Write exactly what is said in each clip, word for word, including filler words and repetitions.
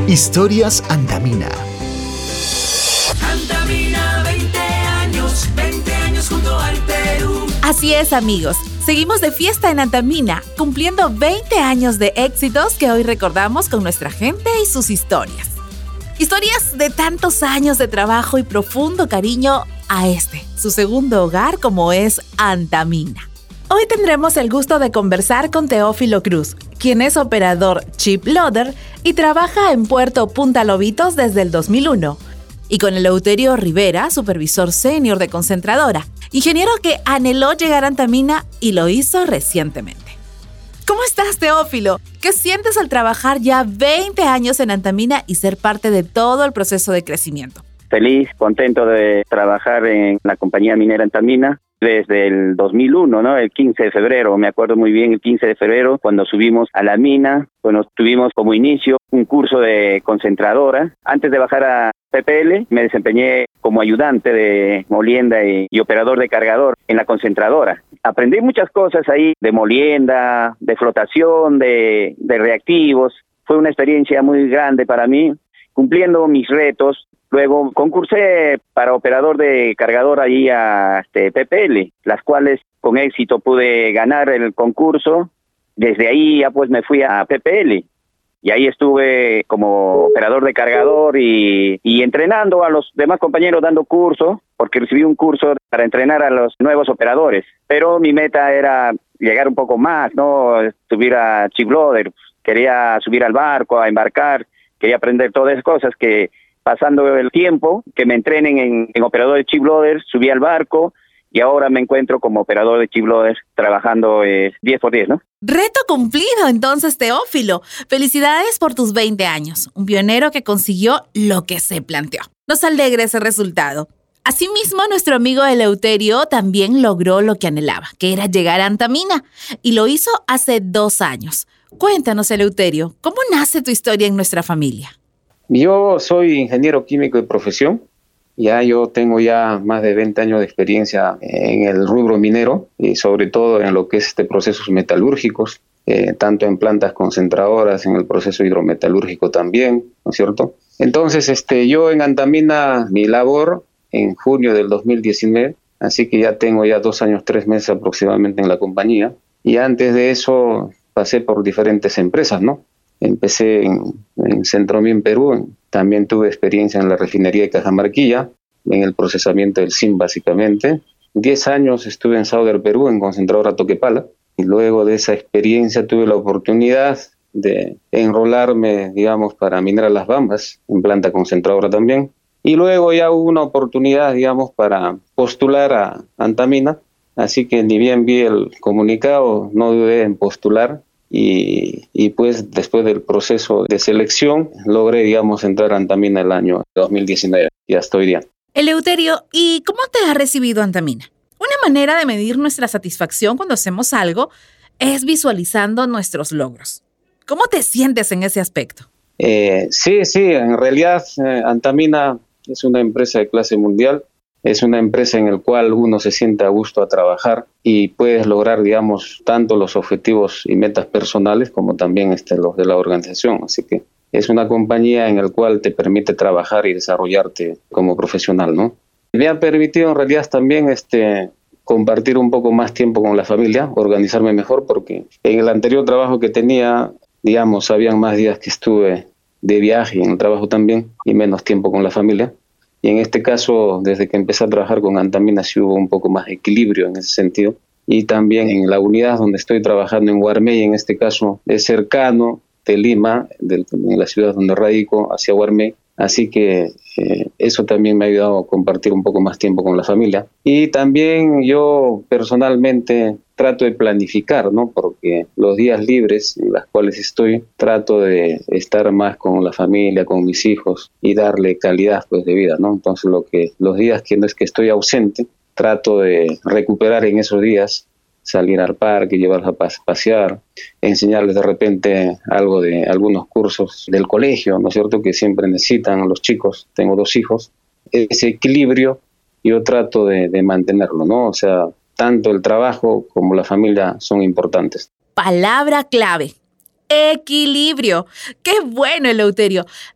Historias Antamina. Antamina, veinte años, veinte años junto al Perú. Así es, amigos. Seguimos de fiesta en Antamina, cumpliendo veinte años de éxitos que hoy recordamos con nuestra gente y sus historias. Historias de tantos años de trabajo y profundo cariño a este, su segundo hogar como es Antamina. Hoy tendremos el gusto de conversar con Teófilo Cruz, quien es operador chip loader y trabaja en Puerto Punta Lobitos desde el dos mil uno. Y con Eleuterio Rivera, supervisor senior de concentradora, ingeniero que anheló llegar a Antamina y lo hizo recientemente. ¿Cómo estás, Teófilo? ¿Qué sientes al trabajar ya veinte años en Antamina y ser parte de todo el proceso de crecimiento? Feliz, contento de trabajar en la compañía minera Antamina desde el dos mil uno, ¿no? El quince de febrero, me acuerdo muy bien, el quince de febrero, cuando subimos a la mina. Bueno, tuvimos como inicio un curso de concentradora. Antes de bajar a P P L, me desempeñé como ayudante de molienda y, y operador de cargador en la concentradora. Aprendí muchas cosas ahí, de molienda, de flotación, de, de reactivos. Fue una experiencia muy grande para mí, cumpliendo mis retos. Luego concursé para operador de cargador ahí a este, P P L, las cuales con éxito pude ganar el concurso. Desde ahí ya pues me fui a P P L y ahí estuve como operador de cargador y, y entrenando a los demás compañeros, dando curso, porque recibí un curso para entrenar a los nuevos operadores. Pero mi meta era llegar un poco más, ¿no? Subir a chip loader, quería subir al barco, a embarcar, quería aprender todas esas cosas que pasando el tiempo, que me entrenen en, en operador de chip loader, subí al barco y ahora me encuentro como operador de chip loader trabajando eh, diez por diez, ¿no? Reto cumplido entonces, Teófilo. Felicidades por tus veinte años. Un pionero que consiguió lo que se planteó. Nos alegra ese resultado. Asimismo, nuestro amigo Eleuterio también logró lo que anhelaba, que era llegar a Antamina, y lo hizo hace dos años. Cuéntanos, Eleuterio, ¿cómo nace tu historia en nuestra familia? Yo soy ingeniero químico de profesión. Ya yo tengo ya más de veinte años de experiencia en el rubro minero y sobre todo en lo que es este procesos metalúrgicos, eh, tanto en plantas concentradoras, en el proceso hidrometalúrgico también, ¿no es cierto? Entonces, este, yo en Antamina, mi labor en junio del dos mil diecinueve, así que ya tengo ya dos años, tres meses aproximadamente en la compañía. Y antes de eso pasé por diferentes empresas, ¿no? Empecé en, en Centromin, Perú, también tuve experiencia en la refinería de Cajamarquilla, en el procesamiento del zinc básicamente. Diez años estuve en Sauder, Perú, en concentradora Toquepala, y luego de esa experiencia tuve la oportunidad de enrolarme, digamos, para Mineral Las Bambas, en planta concentradora también. Y luego ya hubo una oportunidad, digamos, para postular a Antamina, así que ni bien vi el comunicado, no dudé en postular. Y, y pues después del proceso de selección logré, digamos, entrar a Antamina el año dos mil diecinueve y hasta hoy día. Eleuterio, ¿y cómo te ha recibido Antamina? Una manera de medir nuestra satisfacción cuando hacemos algo es visualizando nuestros logros. ¿Cómo te sientes en ese aspecto? Eh, sí, sí, en realidad eh, Antamina es una empresa de clase mundial. Es una empresa en la cual uno se siente a gusto a trabajar y puedes lograr, digamos, tanto los objetivos y metas personales como también este, los de la organización. Así que es una compañía en la cual te permite trabajar y desarrollarte como profesional, ¿no? Me ha permitido en realidad también este, compartir un poco más tiempo con la familia, organizarme mejor, porque en el anterior trabajo que tenía, digamos, habían más días que estuve de viaje en el trabajo también y menos tiempo con la familia. Y en este caso, desde que empecé a trabajar con Antamina, sí hubo un poco más de equilibrio en ese sentido. Y también en la unidad donde estoy trabajando en Huarmey, en este caso es cercano de Lima, de, en la ciudad donde radico, hacia Huarmey. Así que eh, eso también me ha ayudado a compartir un poco más tiempo con la familia. Y también yo personalmente trato de planificar, ¿no? Porque los días libres en los cuales estoy, trato de estar más con la familia, con mis hijos y darle calidad pues de vida, ¿no? Entonces lo que, los días que no es que estoy ausente, trato de recuperar en esos días, salir al parque, llevarlos a pasear, enseñarles de repente algo de algunos cursos del colegio, ¿no es cierto?, que siempre necesitan los chicos. Tengo dos hijos. Ese equilibrio yo trato de, de mantenerlo, ¿no? O sea, tanto el trabajo como la familia son importantes. Palabra clave: equilibrio. ¡Qué bueno, Eleuterio!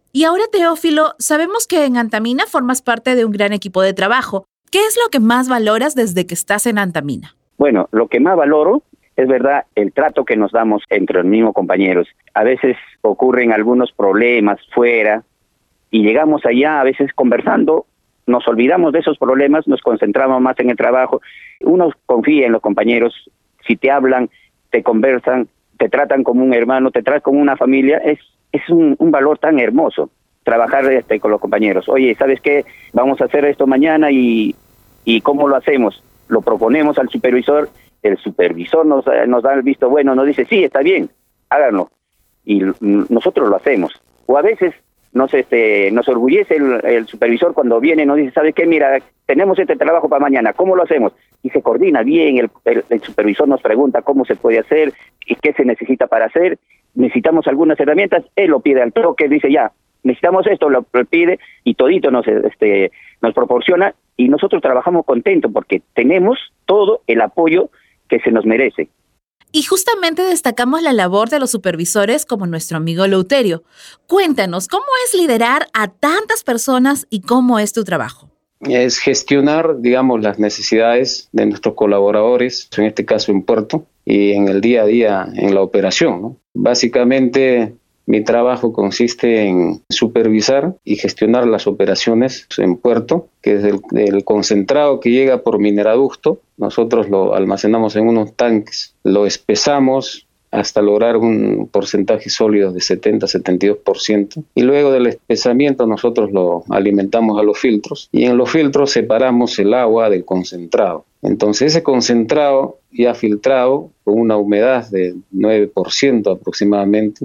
Y ahora, Teófilo, sabemos que en Antamina formas parte de un gran equipo de trabajo. ¿Qué es lo que más valoras desde que estás en Antamina? Bueno, lo que más valoro es verdad el trato que nos damos entre los mismos compañeros. A veces ocurren algunos problemas fuera y llegamos allá a veces conversando, nos olvidamos de esos problemas, nos concentramos más en el trabajo. Uno confía en los compañeros, si te hablan, te conversan, te tratan como un hermano, te tratan como una familia, es, es un, un valor tan hermoso trabajar este, con los compañeros. Oye, ¿sabes qué? Vamos a hacer esto mañana y, y ¿cómo lo hacemos? Lo proponemos al supervisor, el supervisor nos, nos da el visto bueno, nos dice, sí, está bien, háganlo. Y nosotros lo hacemos. O a veces nos este nos orgullece el, el supervisor cuando viene y nos dice, ¿sabes qué? Mira, tenemos este trabajo para mañana, ¿cómo lo hacemos? Y se coordina bien, el, el, el supervisor nos pregunta cómo se puede hacer y qué se necesita para hacer. Necesitamos algunas herramientas, él lo pide al toque, dice ya, necesitamos esto, lo, lo pide y todito nos, este, nos proporciona y nosotros trabajamos contentos porque tenemos todo el apoyo que se nos merece. Y justamente destacamos la labor de los supervisores como nuestro amigo Leuterio. Cuéntanos, ¿cómo es liderar a tantas personas y cómo es tu trabajo? Es gestionar, digamos, las necesidades de nuestros colaboradores, en este caso en puerto, y en el día a día en la operación, ¿no? Básicamente, mi trabajo consiste en supervisar y gestionar las operaciones en puerto, que es el, el concentrado que llega por mineraducto. Nosotros lo almacenamos en unos tanques, lo espesamos hasta lograr un porcentaje sólido de setenta a setenta y dos por ciento. Y luego del espesamiento nosotros lo alimentamos a los filtros y en los filtros separamos el agua del concentrado. Entonces ese concentrado ya filtrado con una humedad de nueve por ciento aproximadamente,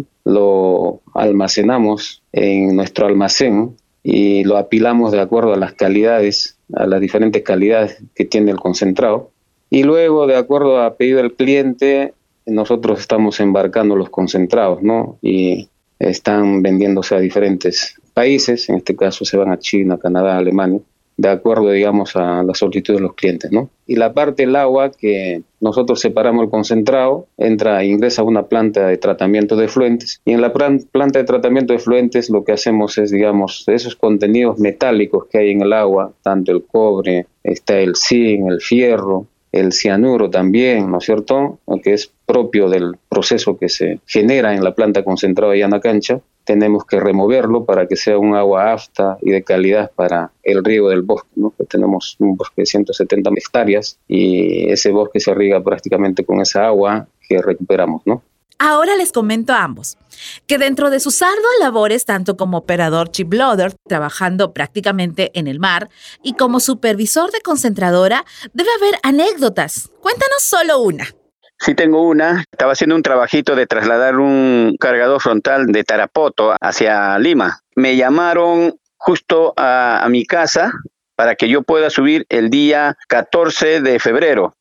lo almacenamos en nuestro almacén y lo apilamos de acuerdo a las calidades, a las diferentes calidades que tiene el concentrado. Y luego, de acuerdo a pedido del cliente, nosotros estamos embarcando los concentrados, ¿no? Y están vendiéndose a diferentes países, en este caso se van a China, Canadá, Alemania, de acuerdo, digamos, a la solicitud de los clientes, ¿no? Y la parte del agua, que nosotros separamos el concentrado, entra, ingresa a una planta de tratamiento de efluentes, y en la planta de tratamiento de efluentes lo que hacemos es, digamos, esos contenidos metálicos que hay en el agua, tanto el cobre, está el zinc, el fierro, el cianuro también, ¿no es cierto?, que es propio del proceso que se genera en la planta concentrada de Yanacancha. Tenemos que removerlo para que sea un agua apta y de calidad para el riego del bosque, ¿no? Que tenemos un bosque de ciento setenta hectáreas y ese bosque se riega prácticamente con esa agua que recuperamos, ¿no? Ahora les comento a ambos que dentro de sus arduas labores, tanto como operador chip loader, trabajando prácticamente en el mar, y como supervisor de concentradora, debe haber anécdotas. Cuéntanos solo una. Sí tengo una. Estaba haciendo un trabajito de trasladar un cargador frontal de Tarapoto hacia Lima. Me llamaron justo a, a mi casa para que yo pueda subir el día catorce de febrero.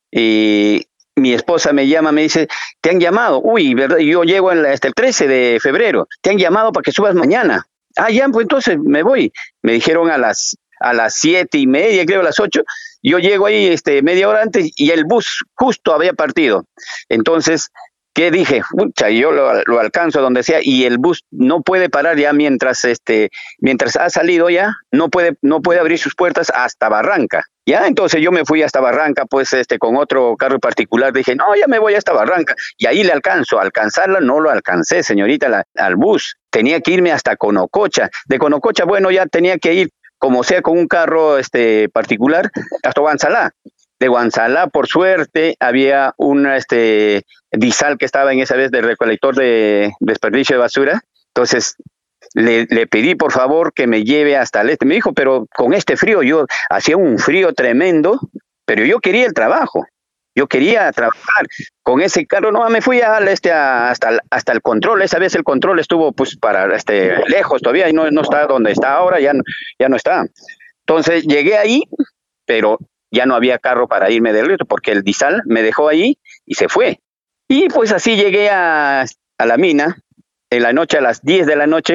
Y mi esposa me llama, me dice, te han llamado. Uy, ¿verdad? Yo llego el, hasta el trece de febrero. Te han llamado para que subas mañana. Ah, ya, pues entonces me voy. Me dijeron a las a las siete y media, creo a las ocho. Yo llego ahí este, media hora antes y el bus justo había partido. Entonces, ¿qué dije? Pucha, yo lo, lo alcanzo donde sea y el bus no puede parar ya mientras este mientras ha salido ya, no puede no puede abrir sus puertas hasta Barranca. Ya, entonces yo me fui hasta Barranca, pues este con otro carro particular, dije, no, ya me voy hasta Barranca, y ahí le alcanzo, alcanzarla no lo alcancé, señorita, la, al bus, tenía que irme hasta Conococha, de Conococha, bueno, ya tenía que ir, como sea, con un carro este particular, hasta Guanzalá. De Guanzalá, por suerte, había un este, disal que estaba en esa vez de recolector de desperdicio de basura, entonces Le, le pedí por favor que me lleve hasta el este. Me dijo, pero con este frío, yo hacía un frío tremendo, pero yo quería el trabajo. Yo quería trabajar con ese carro. No, me fui al este a, hasta, hasta el control. Esa vez el control estuvo pues para este lejos todavía y no, no está donde está ahora, ya, ya no está. Entonces llegué ahí, pero ya no había carro para irme del río porque el disal me dejó ahí y se fue. Y pues así llegué a, a la mina en la noche, a las diez de la noche.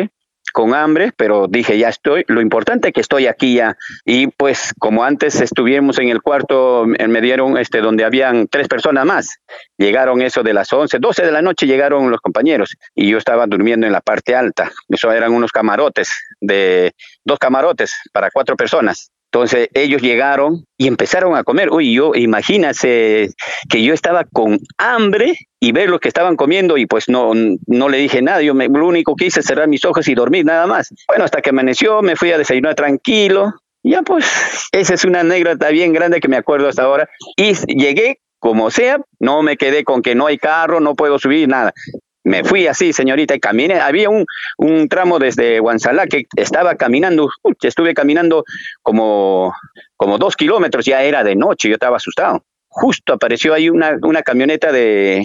con hambre, pero dije, ya estoy, lo importante es que estoy aquí ya. Y pues como antes estuvimos en el cuarto, me dieron este donde habían tres personas más. Llegaron eso de las once, doce de la noche llegaron los compañeros y yo estaba durmiendo en la parte alta. Eso eran unos camarotes, de dos camarotes para cuatro personas. Entonces ellos llegaron y empezaron a comer. Uy, yo imagínate que yo estaba con hambre y ver lo que estaban comiendo y pues no, no le dije nada. Yo me, lo único que hice es cerrar mis ojos y dormir nada más. Bueno, hasta que amaneció me fui a desayunar tranquilo. Ya pues, esa es una anécdota bien grande que me acuerdo hasta ahora. Y llegué como sea, no me quedé con que no hay carro, no puedo subir, nada. Me fui así, señorita, y caminé. Había un, un tramo desde Huanzalá que estaba caminando, uy, estuve caminando como, como dos kilómetros, ya era de noche, yo estaba asustado. Justo apareció ahí una, una camioneta de,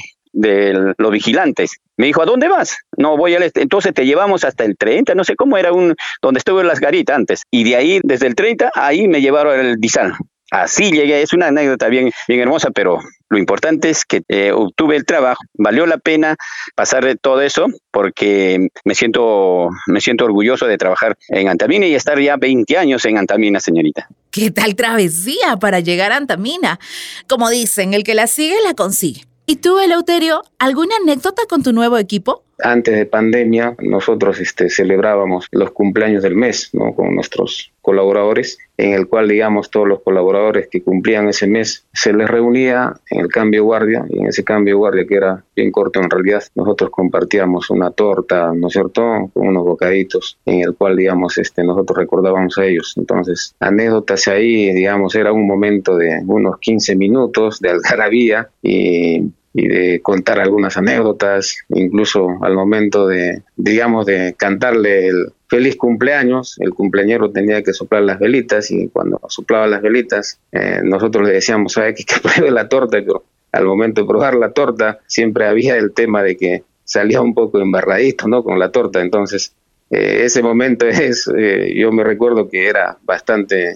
de los vigilantes. Me dijo, ¿a dónde vas? No, voy al este. Entonces te llevamos hasta el treinta, no sé cómo era, un donde estuve en las garitas antes. Y de ahí, desde el treinta, ahí me llevaron al Dizal. Así llegué, es una anécdota bien, bien hermosa, pero lo importante es que eh, obtuve el trabajo, valió la pena pasar de todo eso, porque me siento, me siento orgulloso de trabajar en Antamina y estar ya veinte años en Antamina, señorita. ¿Qué tal travesía para llegar a Antamina? Como dicen, el que la sigue, la consigue. ¿Y tú, Eleuterio, alguna anécdota con tu nuevo equipo? Antes de pandemia, nosotros este, celebrábamos los cumpleaños del mes, ¿no?, con nuestros colaboradores, en el cual, digamos, todos los colaboradores que cumplían ese mes se les reunía en el cambio de guardia, y en ese cambio de guardia, que era bien corto en realidad, nosotros compartíamos una torta, ¿no es cierto?, con unos bocaditos, en el cual, digamos, este, nosotros recordábamos a ellos. Entonces, anécdotas ahí, digamos, era un momento de unos quince minutos de algarabía y... y de contar algunas anécdotas, incluso al momento de, digamos, de cantarle el feliz cumpleaños, el cumpleañero tenía que soplar las velitas, y cuando soplaba las velitas, eh, nosotros le decíamos, ¿sabe qué? Que pruebe la torta, pero al momento de probar la torta, siempre había el tema de que salía un poco embarradito, ¿no?, con la torta. Entonces, eh, ese momento es, eh, yo me recuerdo que era bastante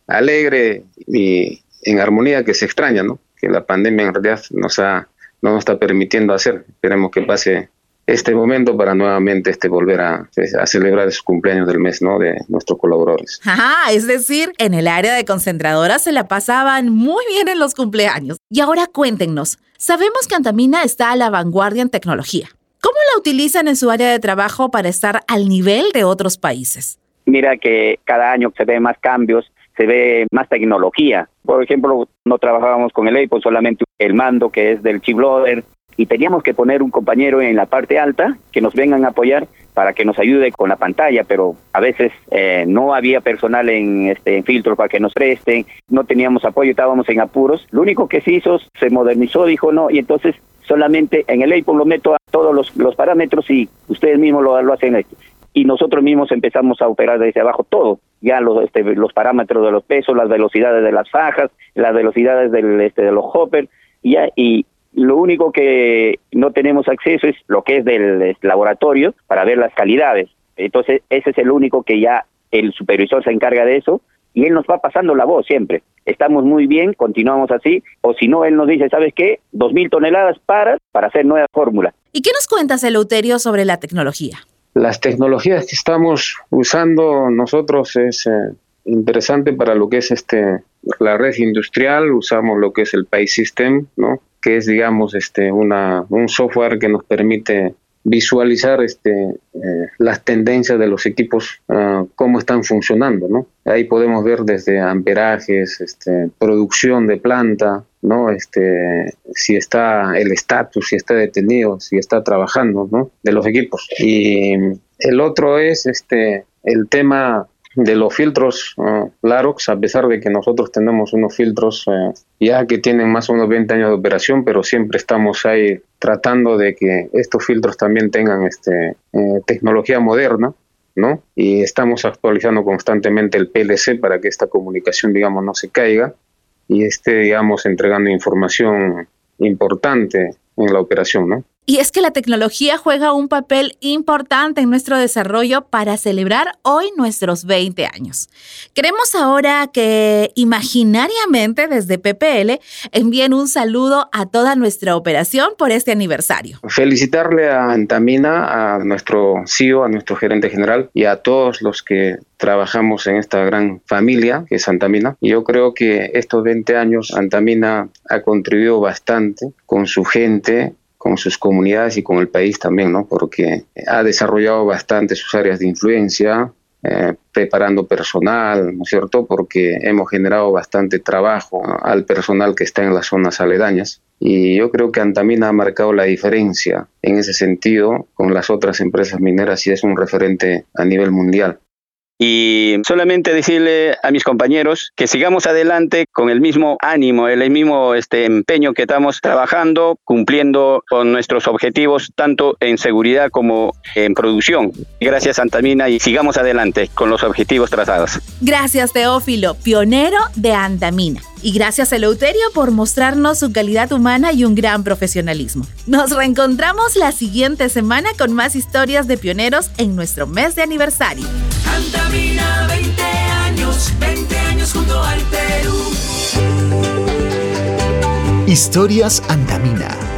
alegre y en armonía, que se extraña, ¿no?, que la pandemia en realidad nos ha no nos está permitiendo hacer. Esperemos que pase este momento para nuevamente este, volver a, a celebrar esos cumpleaños del mes, ¿no?, de nuestros colaboradores. Ajá, es decir, en el área de concentradora se la pasaban muy bien en los cumpleaños. Y ahora cuéntenos, sabemos que Antamina está a la vanguardia en tecnología. ¿Cómo la utilizan en su área de trabajo para estar al nivel de otros países? Mira que cada año se ven más cambios, se ve más tecnología. Por ejemplo, no trabajábamos con el Apple, solamente el mando que es del chip loader, y teníamos que poner un compañero en la parte alta que nos vengan a apoyar para que nos ayude con la pantalla, pero a veces eh, no había personal en este en filtros para que nos presten, no teníamos apoyo, estábamos en apuros. Lo único que se hizo, se modernizó, dijo no, y entonces solamente en el Apple lo meto a todos los, los parámetros y ustedes mismos lo, lo hacen. Y nosotros mismos empezamos a operar desde abajo todo, ya los este, los parámetros de los pesos, las velocidades de las fajas, las velocidades del este de los hoppers, y ya, y lo único que no tenemos acceso es lo que es del este, laboratorio para ver las calidades. Entonces ese es el único que ya el supervisor se encarga de eso y él nos va pasando la voz siempre. Estamos muy bien, continuamos así, o si no, él nos dice, ¿sabes qué? Dos mil toneladas para, para hacer nueva fórmula. ¿Y qué nos cuentas, Eleuterio, sobre la tecnología? Las tecnologías que estamos usando nosotros es eh, interesante para lo que es este la red industrial. Usamos lo que es el Pi System, ¿no?, que es, digamos, este una un software que nos permite visualizar este eh, las tendencias de los equipos, uh, cómo están funcionando, ¿no? Ahí podemos ver desde amperajes, este, producción de planta, ¿no? Este, si está el estatus, si está detenido, si está trabajando, ¿no?, de los equipos. Y el otro es este el tema de los filtros uh, Larox, a pesar de que nosotros tenemos unos filtros uh, ya que tienen más o menos veinte años de operación, pero siempre estamos ahí tratando de que estos filtros también tengan este eh, tecnología moderna, ¿no? Y estamos actualizando constantemente el P L C para que esta comunicación, digamos, no se caiga y esté, digamos, entregando información importante en la operación, ¿no? Y es que la tecnología juega un papel importante en nuestro desarrollo para celebrar hoy nuestros veinte años. Queremos ahora que imaginariamente desde P P L envíen un saludo a toda nuestra operación por este aniversario. Felicitarle a Antamina, a nuestro C E O, a nuestro gerente general y a todos los que trabajamos en esta gran familia que es Antamina. Y yo creo que estos veinte años Antamina ha contribuido bastante con su gente, con sus comunidades y con el país también, ¿no? Porque ha desarrollado bastante sus áreas de influencia, eh, preparando personal, ¿no es cierto? Porque hemos generado bastante trabajo, ¿no?, al personal que está en las zonas aledañas. Y yo creo que Antamina ha marcado la diferencia en ese sentido con las otras empresas mineras y es un referente a nivel mundial. Y solamente decirle a mis compañeros que sigamos adelante con el mismo ánimo, el mismo este, empeño que estamos trabajando, cumpliendo con nuestros objetivos, tanto en seguridad como en producción. Gracias, Antamina, y sigamos adelante con los objetivos trazados. Gracias, Teófilo, pionero de Antamina. Y gracias, Eleuterio, por mostrarnos su calidad humana y un gran profesionalismo. Nos reencontramos la siguiente semana con más historias de pioneros en nuestro mes de aniversario. Antamina, veinte años, veinte años junto al Perú. Historias Antamina.